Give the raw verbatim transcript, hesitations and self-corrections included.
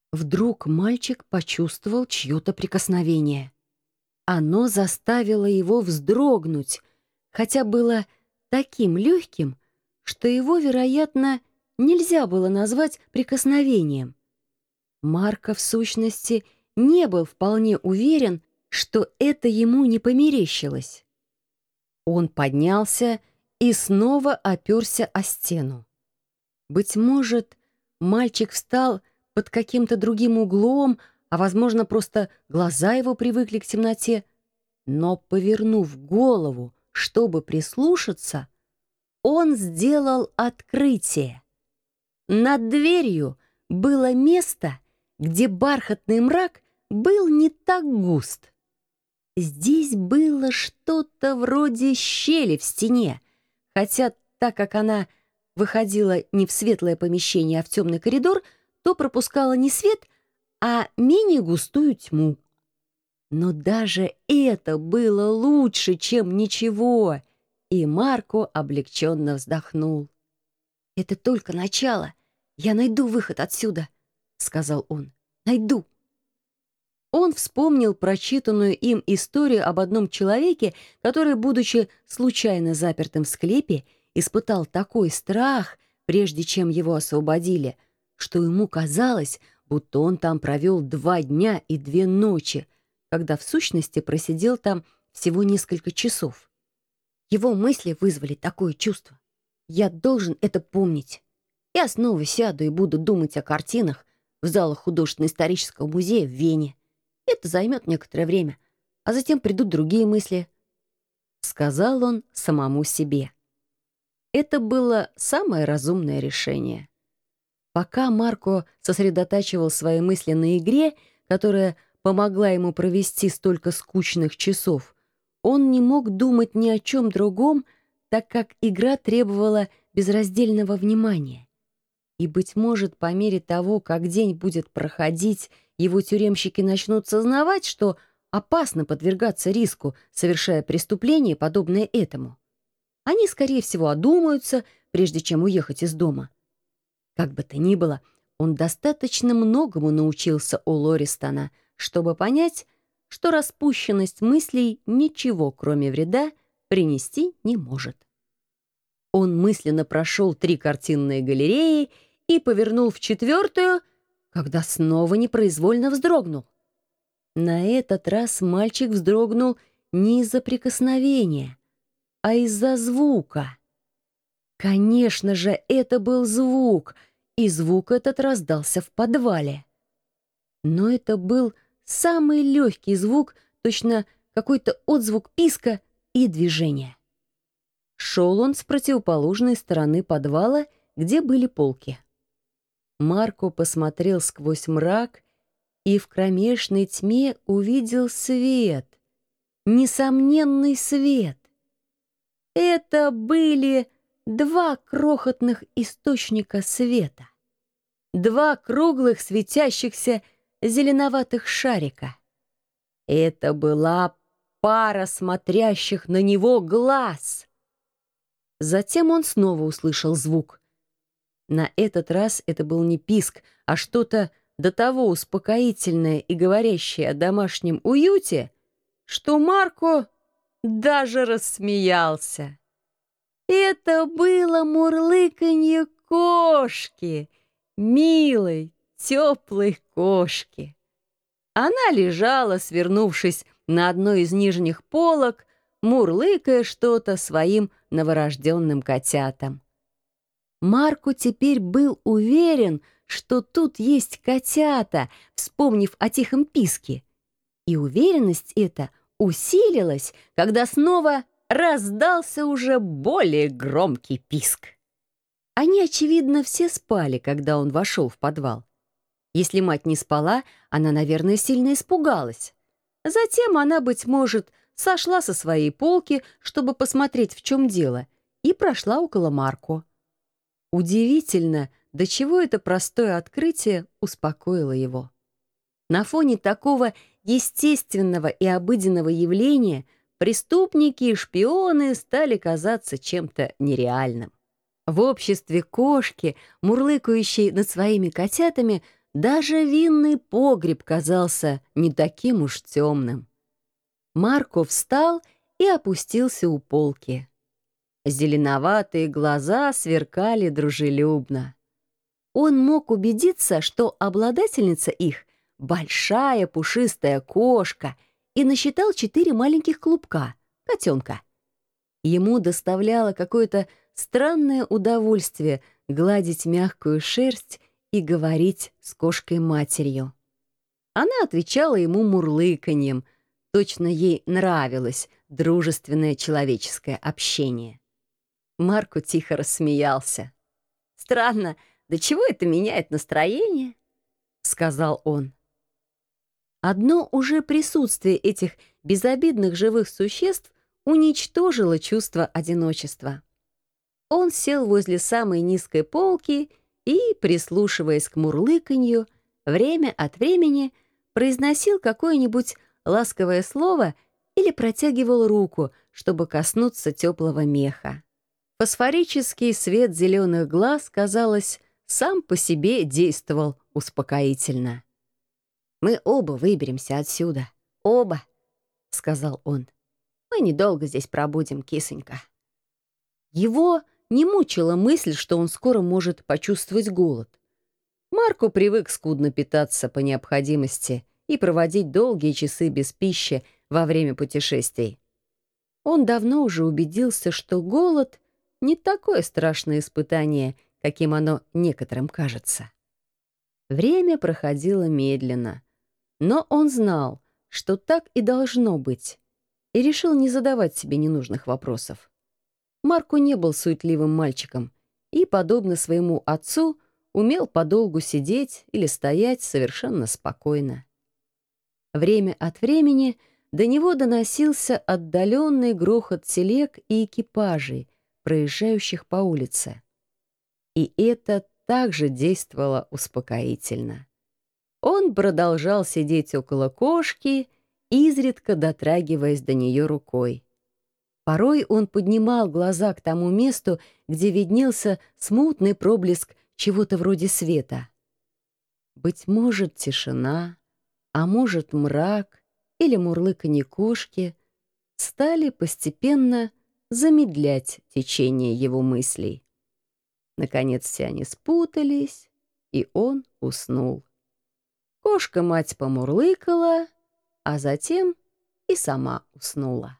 Вдруг мальчик почувствовал чье-то прикосновение. Оно заставило его вздрогнуть, хотя было таким легким, что его, вероятно, нельзя было назвать прикосновением. Марко, в сущности, не был вполне уверен, что это ему не померещилось. Он поднялся и снова оперся о стену. Быть может, мальчик встал под каким-то другим углом, а, возможно, просто глаза его привыкли к темноте. Но, повернув голову, чтобы прислушаться, он сделал открытие. Над дверью было место, где бархатный мрак был не так густ. Здесь было что-то вроде щели в стене, хотя, так как она выходила не в светлое помещение, а в темный коридор, то пропускала не свет, а менее густую тьму. Но даже это было лучше, чем ничего, и Марко облегченно вздохнул. «Это только начало. Я найду выход отсюда», — сказал он. «Найду». Он вспомнил прочитанную им историю об одном человеке, который, будучи случайно запертым в склепе, испытал такой страх, прежде чем его освободили, что ему казалось, будто он там провел два дня и две ночи, когда в сущности просидел там всего несколько часов. Его мысли вызвали такое чувство. Я должен это помнить. Я снова сяду и буду думать о картинах в залах художественно-исторического музея в Вене. Это займет некоторое время, а затем придут другие мысли. Сказал он самому себе. Это было самое разумное решение. Пока Марко сосредотачивал свои мысли на игре, которая помогла ему провести столько скучных часов, он не мог думать ни о чем другом, так как игра требовала безраздельного внимания. И, быть может, по мере того, как день будет проходить, его тюремщики начнут сознавать, что опасно подвергаться риску, совершая преступление, подобное этому. Они, скорее всего, одумаются, прежде чем уехать из дома. Как бы то ни было, он достаточно многому научился у Лористона, чтобы понять, что распущенность мыслей ничего, кроме вреда, принести не может. Он мысленно прошел три картинные галереи и повернул в четвертую, когда снова непроизвольно вздрогнул. На этот раз мальчик вздрогнул не из-за прикосновения, а из-за звука. Конечно же, это был звук, и звук этот раздался в подвале. Но это был самый легкий звук, точно какой-то отзвук писка и движения. Шел он с противоположной стороны подвала, где были полки. Марко посмотрел сквозь мрак и в кромешной тьме увидел свет, несомненный свет. Это были два крохотных источника света, два круглых светящихся зеленоватых шарика. Это была пара смотрящих на него глаз. Затем он снова услышал звук. На этот раз это был не писк, а что-то до того успокоительное и говорящее о домашнем уюте, что Марко даже рассмеялся. Это было мурлыканье кошки, милой, теплой кошки. Она лежала, свернувшись на одной из нижних полок, мурлыкая что-то своим новорожденным котятам. Марко теперь был уверен, что тут есть котята, вспомнив о тихом писке. И уверенность эта усилилась, когда снова раздался уже более громкий писк. Они, очевидно, все спали, когда он вошел в подвал. Если мать не спала, она, наверное, сильно испугалась. Затем она, быть может, сошла со своей полки, чтобы посмотреть, в чем дело, и прошла около Марко. Удивительно, до чего это простое открытие успокоило его. На фоне такого естественного и обыденного явления преступники и шпионы стали казаться чем-то нереальным. В обществе кошки, мурлыкающей над своими котятами, даже винный погреб казался не таким уж темным. Марко встал и опустился у полки. Зеленоватые глаза сверкали дружелюбно. Он мог убедиться, что обладательница их — большая пушистая кошка, и насчитал четыре маленьких клубка, котенка. Ему доставляло какое-то странное удовольствие гладить мягкую шерсть и говорить с кошкой-матерью. Она отвечала ему мурлыканьем, точно ей нравилось дружественное человеческое общение. Марко тихо рассмеялся. «Странно, до чего это меняет настроение?» — сказал он. Одно уже присутствие этих безобидных живых существ уничтожило чувство одиночества. Он сел возле самой низкой полки и, прислушиваясь к мурлыканью, время от времени произносил какое-нибудь ласковое слово или протягивал руку, чтобы коснуться теплого меха. Фосфорический свет зеленых глаз, казалось, сам по себе действовал успокоительно. «Мы оба выберемся отсюда. Оба», — сказал он. «Мы недолго здесь пробудем, кисонька». Его не мучила мысль, что он скоро может почувствовать голод. Марко привык скудно питаться по необходимости и проводить долгие часы без пищи во время путешествий. Он давно уже убедился, что голод — не такое страшное испытание, каким оно некоторым кажется. Время проходило медленно, но он знал, что так и должно быть, и решил не задавать себе ненужных вопросов. Марко не был суетливым мальчиком и, подобно своему отцу, умел подолгу сидеть или стоять совершенно спокойно. Время от времени до него доносился отдаленный грохот телег и экипажей, проезжающих по улице. И это также действовало успокоительно. Он продолжал сидеть около кошки, изредка дотрагиваясь до нее рукой. Порой он поднимал глаза к тому месту, где виднелся смутный проблеск чего-то вроде света. Быть может, тишина, а может, мрак или мурлыканье кошки стали постепенно замедлять течение его мыслей. Наконец все они спутались, и он уснул. Кошка-мать помурлыкала, а затем и сама уснула.